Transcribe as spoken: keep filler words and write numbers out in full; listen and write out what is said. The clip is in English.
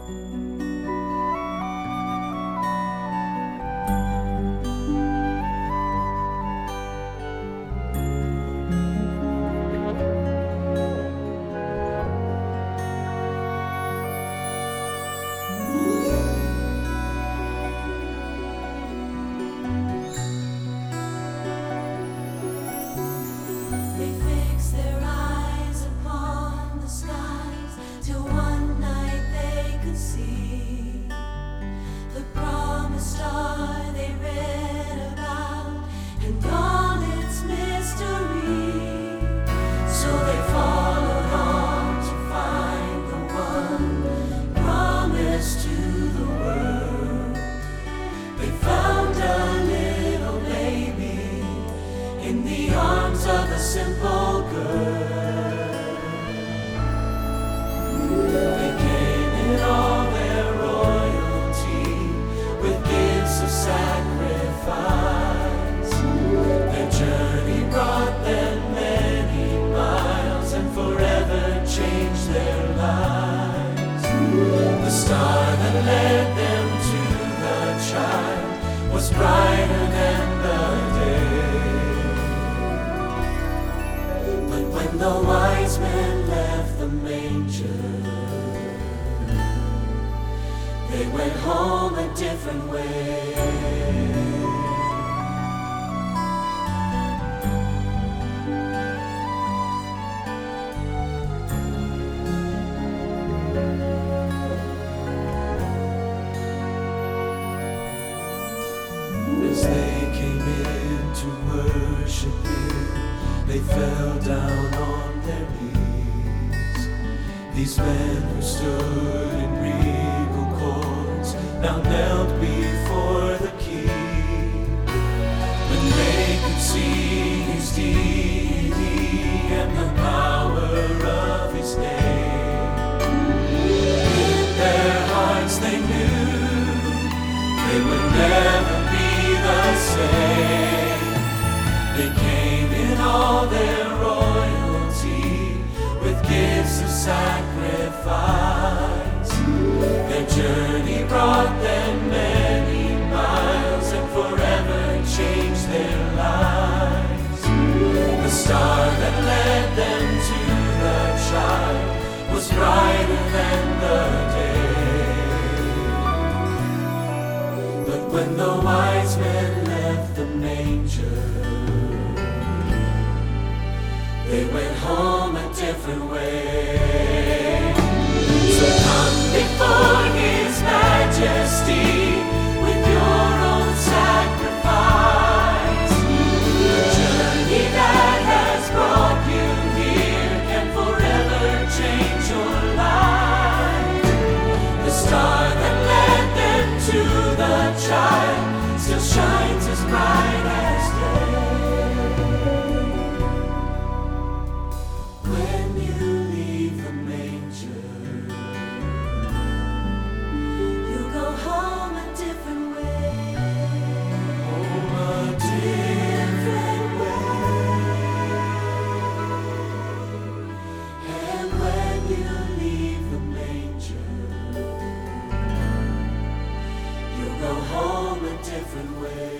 Of a simple girl, they came in all their royalty with gifts of sacrifice. Their journey brought them many miles and forever changed their lives. The star that led them to the child was brighter than the day. When the wise men left the manger, they went home a different way. As they came in to worship Him, they fell down on their knees. These men who stood in regal courts now knelt before the King. When they could see His deity and the power of His name, in their hearts they knew they would never be the same. They came in all their royalty with gifts of sacrifice. Their journey brought them many miles and forever changed their lives. The star that led them to the child was brighter than the day. But when the wise men left the manger, they went home a different way. So come before His majesty with your own sacrifice. The journey that has brought you here can forever change your life. The star that led them to the child still shines as bright as day. Home a different way.